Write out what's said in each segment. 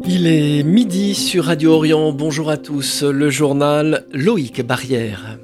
Il est midi sur Radio Orient. Bonjour à tous. Le journal Loïc Barrière.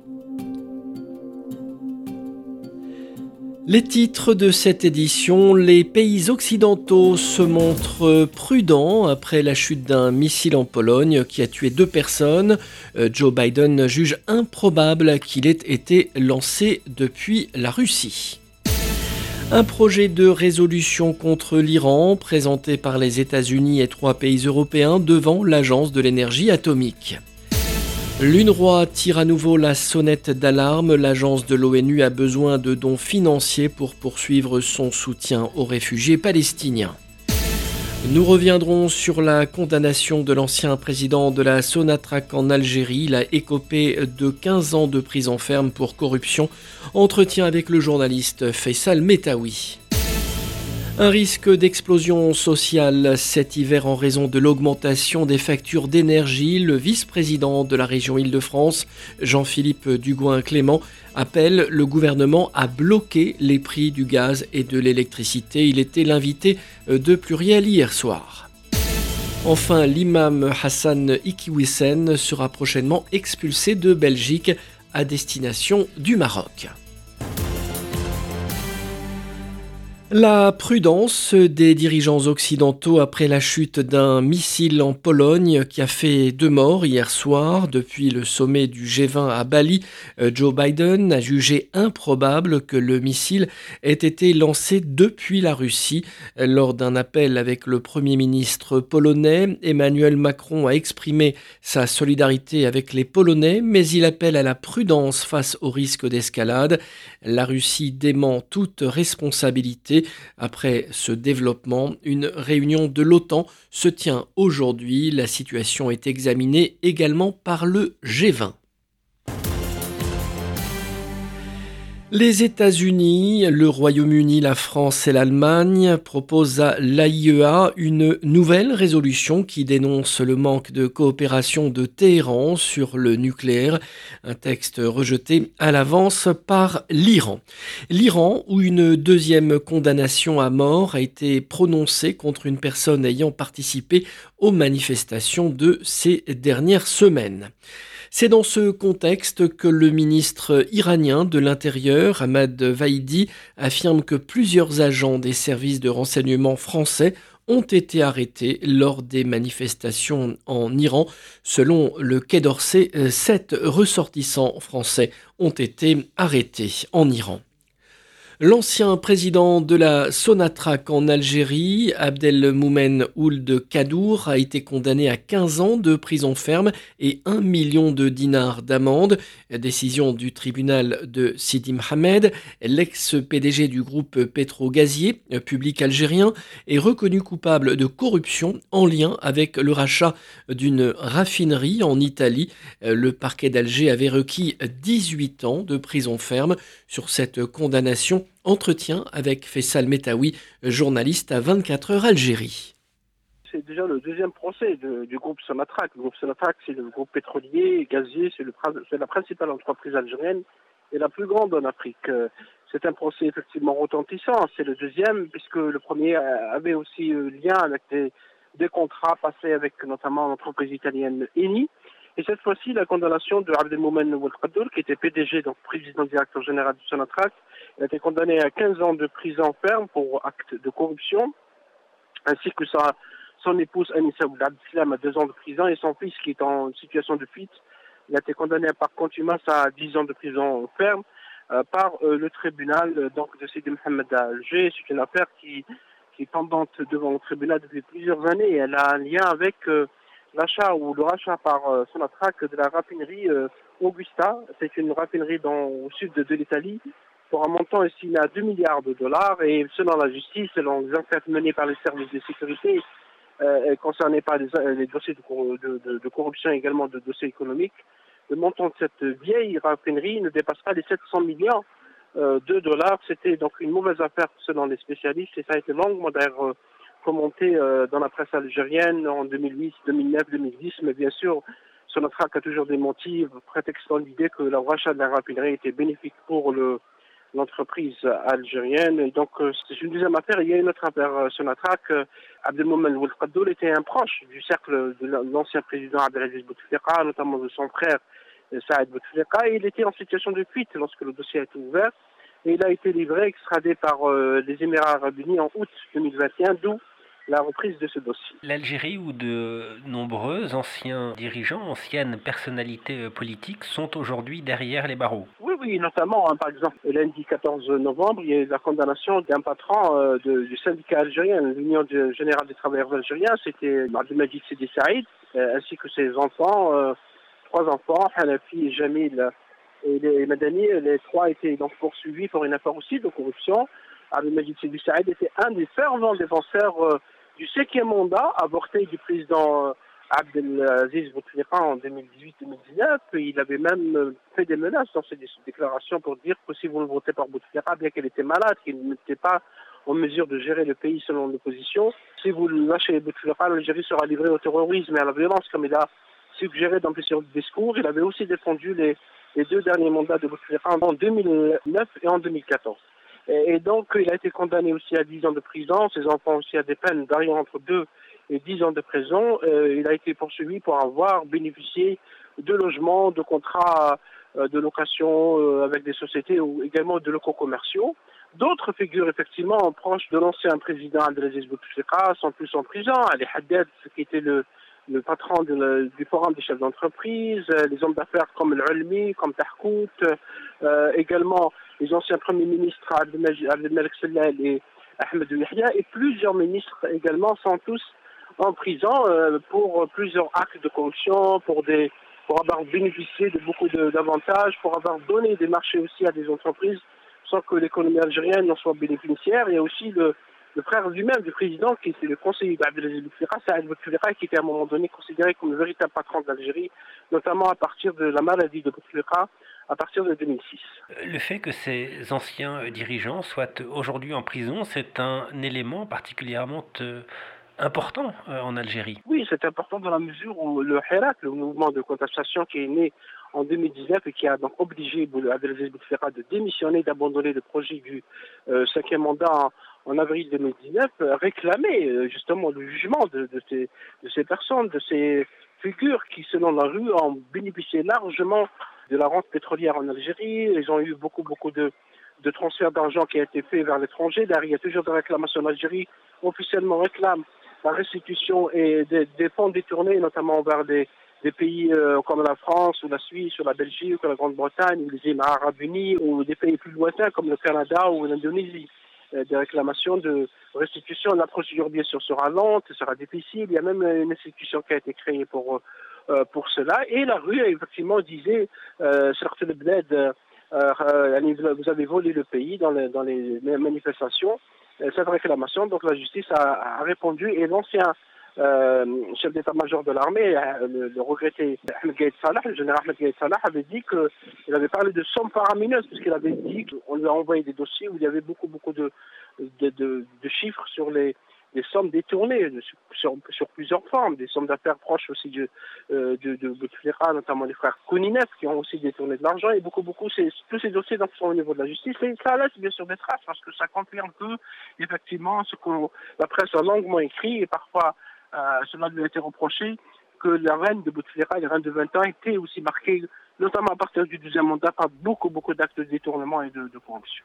Les titres de cette édition, les pays occidentaux se montrent prudents après la chute d'un missile en Pologne qui a tué 2 personnes. Joe Biden juge improbable qu'il ait été lancé depuis la Russie. Un projet de résolution contre l'Iran présenté par les États-Unis et 3 pays européens devant l'Agence de l'énergie atomique. L'UNRWA tire à nouveau la sonnette d'alarme. L'agence de l'ONU a besoin de dons financiers pour poursuivre son soutien aux réfugiés palestiniens. Nous reviendrons sur la condamnation de l'ancien président de la Sonatrach en Algérie. Il a écopé de 15 ans de prison ferme pour corruption. Entretien avec le journaliste Faisal Metaoui. Un risque d'explosion sociale cet hiver en raison de l'augmentation des factures d'énergie. Le vice-président de la région Île-de-France, Jean-Philippe Dugoin-Clément, appelle le gouvernement à bloquer les prix du gaz et de l'électricité. Il était l'invité de Pluriel hier soir. Enfin, l'imam Hassan Iquioussen sera prochainement expulsé de Belgique à destination du Maroc. La prudence des dirigeants occidentaux après la chute d'un missile en Pologne qui a fait 2 morts hier soir. Depuis le sommet du G20 à Bali, Joe Biden a jugé improbable que le missile ait été lancé depuis la Russie. Lors d'un appel avec le Premier ministre polonais, Emmanuel Macron a exprimé sa solidarité avec les Polonais, mais il appelle à la prudence face au risque d'escalade. La Russie dément toute responsabilité. Après ce développement, une réunion de l'OTAN se tient aujourd'hui. La situation est examinée également par le G20. Les États-Unis, le Royaume-Uni, la France et l'Allemagne proposent à l'AIEA une nouvelle résolution qui dénonce le manque de coopération de Téhéran sur le nucléaire, un texte rejeté à l'avance par l'Iran. L'Iran, où une 2e condamnation à mort a été prononcée contre une personne ayant participé aux manifestations de ces dernières semaines. C'est dans ce contexte que le ministre iranien de l'Intérieur, Ahmad Vaidi, affirme que plusieurs agents des services de renseignement français ont été arrêtés lors des manifestations en Iran. Selon le Quai d'Orsay, 7 ressortissants français ont été arrêtés en Iran. L'ancien président de la Sonatrach en Algérie, Abdelmoumen Ould Kaddour, a été condamné à 15 ans de prison ferme et 1 million de dinars d'amende. Décision du tribunal de Sidi Mohamed. L'ex-PDG du groupe pétro-gazier public algérien est reconnu coupable de corruption en lien avec le rachat d'une raffinerie en Italie. Le parquet d'Alger avait requis 18 ans de prison ferme sur cette condamnation. Entretien avec Faisal Metaoui, journaliste à 24 heures Algérie. C'est déjà le 2e procès du groupe Sonatrach. Le groupe Sonatrach, c'est le groupe pétrolier et gazier, c'est la principale entreprise algérienne et la plus grande en Afrique. C'est un procès effectivement retentissant. C'est le 2e, puisque le premier avait aussi lien avec des contrats passés avec notamment l'entreprise italienne Eni. Et cette fois-ci, la condamnation de Abdelmoumen Ould Kaddour, qui était PDG, donc président directeur général du Sonatrach, a été condamné à 15 ans de prison ferme pour acte de corruption, ainsi que son épouse Anissa Ould Abdeslam à 2 ans de prison et son fils qui est en situation de fuite. Il a été condamné par contumace à 10 ans de prison ferme par le tribunal donc de Sidi Mohamed à Alger. C'est une affaire qui est pendante devant le tribunal depuis plusieurs années et elle a un lien avec l'achat ou le rachat par Sonatrach de la raffinerie Augusta. C'est une raffinerie au sud de l'Italie pour un montant estimé à 2 milliards de dollars et selon la justice, selon les enquêtes menées par les services de sécurité concernés par les dossiers de corruption et également de dossiers économiques, le montant de cette vieille raffinerie ne dépasse pas les 700 millions de dollars. C'était donc une mauvaise affaire selon les spécialistes et ça a été longuement d'ailleurs commenté dans la presse algérienne en 2008, 2009, 2010, mais bien sûr, Sonatrach a toujours démenti, prétextant l'idée que le rachat de la raffinerie était bénéfique pour le l'entreprise algérienne. Et donc, c'est une deuxième affaire. Il y a une autre affaire, Sonatrach. Abdelmomen Ould Qaddoul était un proche du cercle de l'ancien président Abdelaziz Bouteflika, notamment de son frère Saad Bouteflika. Et il était en situation de fuite lorsque le dossier a été ouvert. Et il a été livré, extradé par les Émirats arabes unis en août 2021, d'où la reprise de ce dossier. L'Algérie, où de nombreux anciens dirigeants, anciennes personnalités politiques sont aujourd'hui derrière les barreaux. Oui, notamment, par exemple, lundi 14 novembre, il y a eu la condamnation d'un patron du syndicat algérien, l'Union générale des travailleurs algériens, c'était Abdelmajid Sidi Saïd, ainsi que ses enfants, 3 enfants, Hanafi, Jamil et Madani. Les 3 étaient donc poursuivis pour une affaire aussi de corruption. Abdelmajid Sidi Saïd était un des fervents défenseurs du 5e mandat avorté du président Abdelaziz Bouteflika en 2018-2019. Il avait même fait des menaces dans ses déclarations pour dire que si vous ne votez pas Bouteflika, bien qu'elle était malade, qu'il n'était pas en mesure de gérer le pays selon l'opposition, si vous lâchez Bouteflika, l'Algérie sera livrée au terrorisme et à la violence, comme il a suggéré dans plusieurs discours. Il avait aussi défendu les 2 derniers mandats de Bouteflika en 2009 et en 2014. Et donc, il a été condamné aussi à 10 ans de prison, ses enfants aussi à des peines variant entre 2 et 10 ans de prison. Il a été poursuivi pour avoir bénéficié de logements, de contrats de location avec des sociétés ou également de locaux commerciaux. D'autres figures, effectivement, proches de l'ancien président Abdelaziz Bouteflika sont plus en prison. Ali Haddad, qui était le patron du forum des chefs d'entreprise, les hommes d'affaires comme l'Ulmi, comme Tahkout, également les anciens premiers ministres Abdelmalek Sellal et Ahmed Yahya, et plusieurs ministres également sont tous en prison pour plusieurs actes de corruption, pour avoir bénéficié de beaucoup d'avantages, pour avoir donné des marchés aussi à des entreprises sans que l'économie algérienne en soit bénéficiaire. Il y a aussi le frère lui-même du président, qui était le conseiller d'Abdelaziz Bouteflika, Saad Bouteflika, qui était à un moment donné considéré comme le véritable patron d'Algérie, notamment à partir de la maladie de Bouteflika, à partir de 2006. Le fait que ces anciens dirigeants soient aujourd'hui en prison, c'est un élément particulièrement important en Algérie. Oui, c'est important dans la mesure où le Hirak, le mouvement de contestation qui est né en 2019 et qui a donc obligé Abdelaziz Bouteflika de démissionner, d'abandonner le projet du 5e mandat en avril 2019, réclamait justement le jugement de ces personnes, de ces figures qui, selon la rue, ont bénéficié largement de la rente pétrolière en Algérie. Ils ont eu beaucoup de transferts d'argent qui a été fait vers l'étranger. Derrière, il y a toujours des réclamations en Algérie. Officiellement réclame la restitution et des fonds détournés, notamment vers des pays comme la France ou la Suisse ou la Belgique ou la Grande-Bretagne ou les Émirats arabes unis ou des pays plus lointains comme le Canada ou l'Indonésie. Des réclamations de restitution. La procédure, bien sûr, sera lente, sera difficile. Il y a même une institution qui a été créée pour cela. Et la rue, effectivement, disait, certes, le bled, vous avez volé le pays dans les manifestations. Cette réclamation, donc la justice a répondu et l'ancien chef d'état-major de l'armée, le regretté Ahmed Gaïd Salah, le général Ahmed Gaïd Salah, avait dit qu'il avait parlé de sommes faramineuses, puisqu'il avait dit qu'on lui a envoyé des dossiers où il y avait beaucoup de chiffres sur les sommes détournées sur plusieurs formes, des sommes d'affaires proches aussi de Bouteflika, notamment les frères Kouninef qui ont aussi détourné de l'argent, et beaucoup, tous ces dossiers donc, sont au niveau de la justice. Et ça laisse bien sûr des traces, parce que ça confirme que, effectivement, ce que la presse a longuement écrit, et parfois cela lui a été reproché, que la reine de Bouteflika, les reines de 20 ans, étaient aussi marquées, notamment à partir du 12e mandat, par beaucoup d'actes de détournement et de corruption.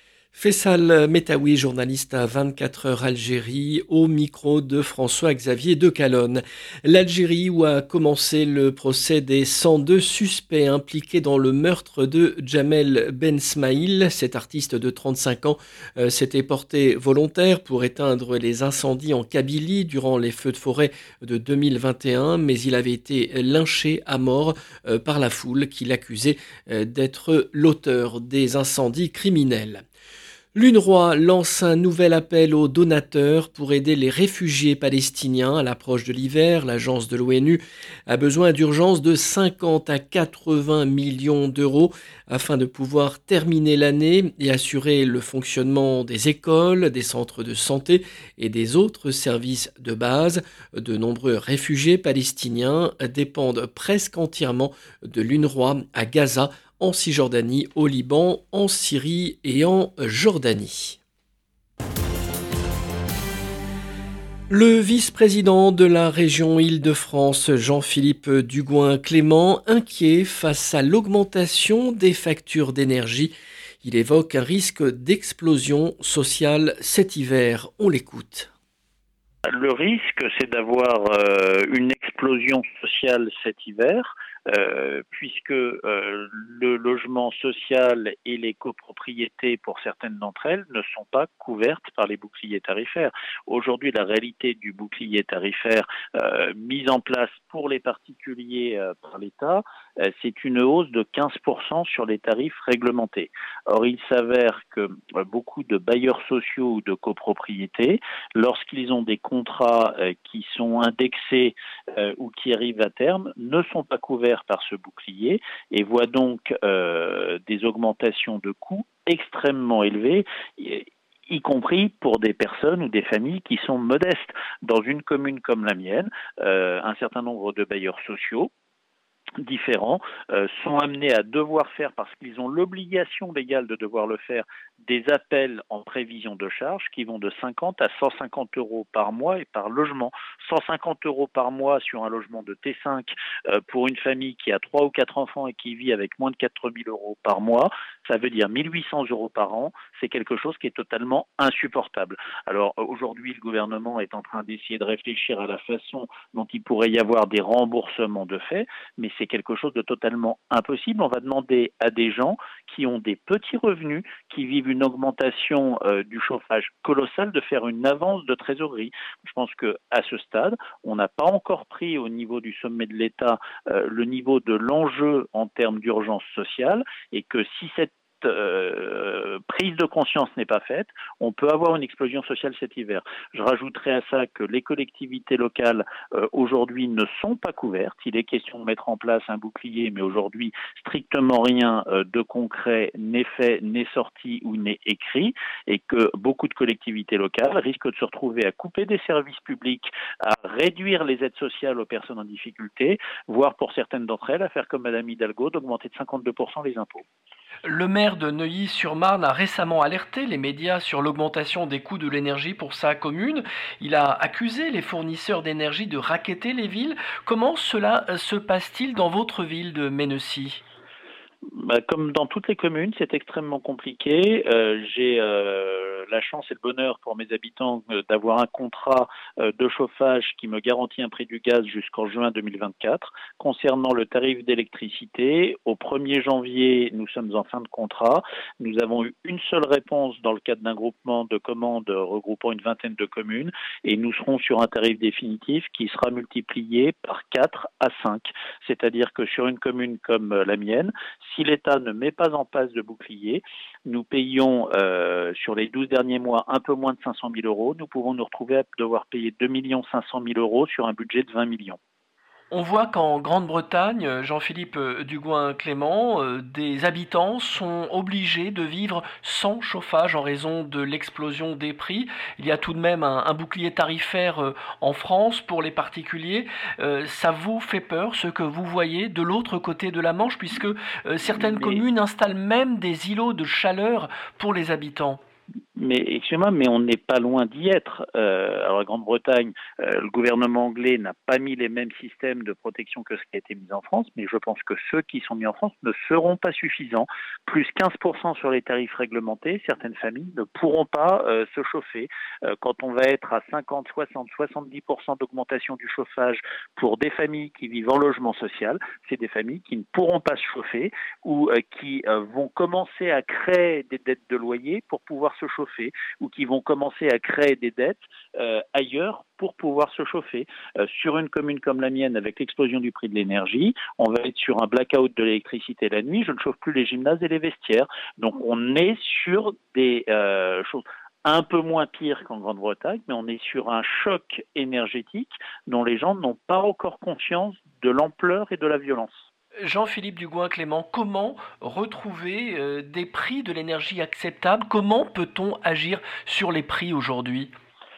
Faisal Metaoui, journaliste à 24 heures Algérie, au micro de François-Xavier de Calonne. L'Algérie, où a commencé le procès des 102 suspects impliqués dans le meurtre de Jamel Ben Smaïl. Cet artiste de 35 ans s'était porté volontaire pour éteindre les incendies en Kabylie durant les feux de forêt de 2021, mais il avait été lynché à mort par la foule qui l'accusait d'être l'auteur des incendies criminels. L'UNRWA lance un nouvel appel aux donateurs pour aider les réfugiés palestiniens à l'approche de l'hiver. L'agence de l'ONU a besoin d'urgence de 50 à 80 millions d'euros afin de pouvoir terminer l'année et assurer le fonctionnement des écoles, des centres de santé et des autres services de base. De nombreux réfugiés palestiniens dépendent presque entièrement de l'UNRWA à Gaza, en Cisjordanie, au Liban, en Syrie et en Jordanie. Le vice-président de la région Île-de-France, Jean-Philippe Dugouin-Clément, inquiet face à l'augmentation des factures d'énergie. Il évoque un risque d'explosion sociale cet hiver. On l'écoute. Le risque, c'est d'avoir une explosion sociale cet hiver, puisque le logement social et les copropriétés, pour certaines d'entre elles, ne sont pas couvertes par les boucliers tarifaires. Aujourd'hui, la réalité du bouclier tarifaire mis en place pour les particuliers par l'État, c'est une hausse de 15% sur les tarifs réglementés. Or, il s'avère que beaucoup de bailleurs sociaux ou de copropriétés, lorsqu'ils ont des contrats qui sont indexés ou qui arrivent à terme, ne sont pas couverts par ce bouclier et voient donc des augmentations de coûts extrêmement élevées, y compris pour des personnes ou des familles qui sont modestes. Dans une commune comme la mienne, un certain nombre de bailleurs sociaux différents sont amenés à devoir faire, parce qu'ils ont l'obligation légale de devoir le faire, des appels en prévision de charges qui vont de 50 à 150 euros par mois et par logement. 150 euros par mois sur un logement de T5 pour une famille qui a 3 ou 4 enfants et qui vit avec moins de 4 000 euros par mois, ça veut dire 1 800 euros par an. C'est quelque chose qui est totalement insupportable. Alors aujourd'hui, le gouvernement est en train d'essayer de réfléchir à la façon dont il pourrait y avoir des remboursements de fait, mais c'est quelque chose de totalement impossible. On va demander à des gens qui ont des petits revenus, qui vivent une augmentation du chauffage colossale, de faire une avance de trésorerie. Je pense qu'à ce stade, on n'a pas encore pris au niveau du sommet de l'État le niveau de l'enjeu en termes d'urgence sociale, et que si cette prise de conscience n'est pas faite, on peut avoir une explosion sociale cet hiver. Je rajouterai à ça que les collectivités locales aujourd'hui ne sont pas couvertes. Il est question de mettre en place un bouclier, mais aujourd'hui strictement rien de concret n'est fait, n'est sorti ou n'est écrit, et que beaucoup de collectivités locales risquent de se retrouver à couper des services publics, à réduire les aides sociales aux personnes en difficulté, voire pour certaines d'entre elles à faire comme Madame Hidalgo, d'augmenter de 52% les impôts. Le maire de Neuilly-sur-Marne a récemment alerté les médias sur l'augmentation des coûts de l'énergie pour sa commune. Il a accusé les fournisseurs d'énergie de racketter les villes. Comment cela se passe-t-il dans votre ville de Mennecy ? Comme dans toutes les communes, c'est extrêmement compliqué. J'ai la chance et le bonheur pour mes habitants d'avoir un contrat de chauffage qui me garantit un prix du gaz jusqu'en juin 2024. Concernant le tarif d'électricité, au 1er janvier, nous sommes en fin de contrat. Nous avons eu une seule réponse dans le cadre d'un groupement de commandes regroupant une vingtaine de communes, et nous serons sur un tarif définitif qui sera multiplié par 4 à 5. C'est-à-dire que sur une commune comme la mienne, si l'État ne met pas en place de bouclier, nous payons sur les 12 derniers mois un peu moins de 500 000 euros. Nous pouvons nous retrouver à devoir payer 2 500 000 euros sur un budget de 20 millions. On voit qu'en Grande-Bretagne, Jean-Philippe Dugouin-Clément, des habitants sont obligés de vivre sans chauffage en raison de l'explosion des prix. Il y a tout de même un bouclier tarifaire en France pour les particuliers. Ça vous fait peur, ce que vous voyez de l'autre côté de la Manche, puisque certaines communes installent même des îlots de chaleur pour les habitants? Mais excusez-moi, mais on n'est pas loin d'y être. Alors, la Grande-Bretagne, le gouvernement anglais n'a pas mis les mêmes systèmes de protection que ce qui a été mis en France, mais je pense que ceux qui sont mis en France ne seront pas suffisants. Plus 15% sur les tarifs réglementés, certaines familles ne pourront pas se chauffer. Quand on va être à 50, 60, 70% d'augmentation du chauffage pour des familles qui vivent en logement social, c'est des familles qui ne pourront pas se chauffer ou qui vont commencer à créer des dettes de loyer pour pouvoir se chauffer, ou qui vont commencer à créer des dettes ailleurs pour pouvoir se chauffer. Sur une commune comme la mienne, avec l'explosion du prix de l'énergie, on va être sur un blackout de l'électricité la nuit, je ne chauffe plus les gymnases et les vestiaires. Donc on est sur des choses un peu moins pires qu'en Grande-Bretagne, mais on est sur un choc énergétique dont les gens n'ont pas encore conscience de l'ampleur et de la violence. Jean-Philippe Dugouin-Clément, comment retrouver des prix de l'énergie acceptables? Comment peut-on agir sur les prix aujourd'hui?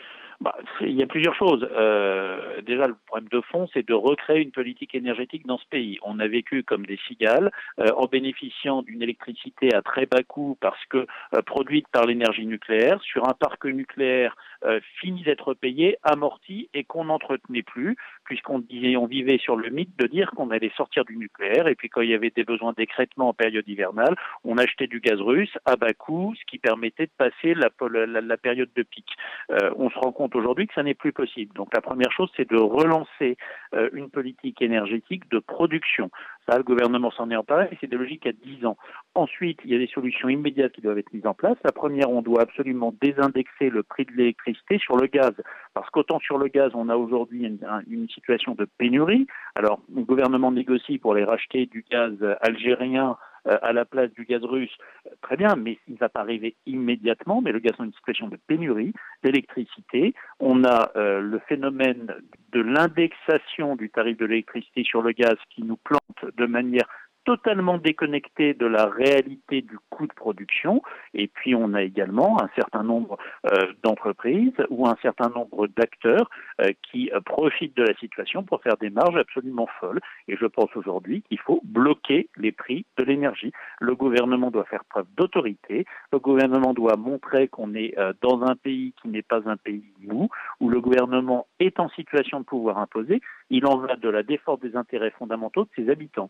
Il y a plusieurs choses. Déjà, le problème de fond, c'est de recréer une politique énergétique dans ce pays. On a vécu comme des cigales, en bénéficiant d'une électricité à très bas coût parce que produite par l'énergie nucléaire, sur un parc nucléaire fini d'être payé, amorti et qu'on n'entretenait plus, puisqu'on vivait sur le mythe de dire qu'on allait sortir du nucléaire. Et puis quand il y avait des besoins d'écrêtement en période hivernale, on achetait du gaz russe à bas coût, ce qui permettait de passer la période de pic. On se rend compte aujourd'hui que ça n'est plus possible. Donc la première chose, c'est de relancer une politique énergétique de production. Ça, le gouvernement s'en est emparé, et c'est des logiques à 10 ans. Ensuite, il y a des solutions immédiates qui doivent être mises en place. La première, on doit absolument désindexer le prix de l'électricité sur le gaz. Parce qu'autant sur le gaz, on a aujourd'hui une situation de pénurie. Alors, le gouvernement négocie pour les racheter du gaz algérien à la place du gaz russe, très bien, mais il ne va pas arriver immédiatement, mais le gaz est dans une situation de pénurie d'électricité. On a le phénomène de l'indexation du tarif de l'électricité sur le gaz qui nous plante de manière totalement déconnectée de la réalité du coût de production. Et puis on a également un certain nombre d'entreprises ou un certain nombre d'acteurs qui profitent de la situation pour faire des marges absolument folles. Et je pense aujourd'hui qu'il faut bloquer les prix de l'énergie. Le gouvernement doit faire preuve d'autorité. Le gouvernement doit montrer qu'on est dans un pays qui n'est pas un pays mou, où le gouvernement est en situation de pouvoir imposer. Il en va de la défense des intérêts fondamentaux de ses habitants.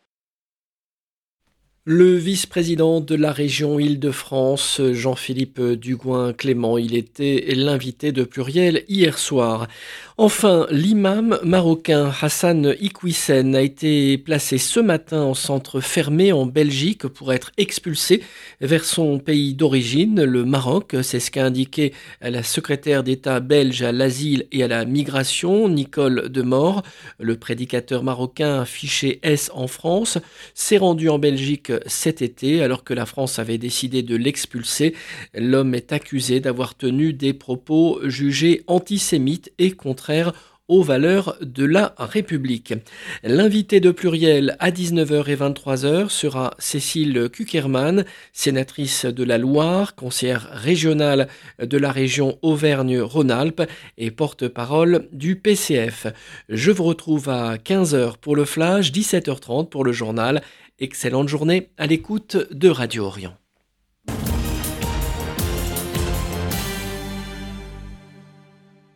Le vice-président de la région Île-de-France, Jean-Philippe Dugoin-Clément, il était l'invité de Pluriel hier soir. Enfin, l'imam marocain Hassan Iquissen a été placé ce matin en centre fermé en Belgique pour être expulsé vers son pays d'origine, le Maroc. C'est ce qu'a indiqué la secrétaire d'État belge à l'asile et à la migration, Nicole Demore. Le prédicateur marocain fiché S en France s'est rendu en Belgique cet été, alors que la France avait décidé de l'expulser. L'homme est accusé d'avoir tenu des propos jugés antisémites et contraires aux valeurs de la République. L'invité de Pluriel à 19h et 23h sera Cécile Kuckerman, sénatrice de la Loire, conseillère régionale de la région Auvergne-Rhône-Alpes et porte-parole du PCF. Je vous retrouve à 15h pour le flash, 17h30 pour le journal. Excellente journée à l'écoute de Radio Orient.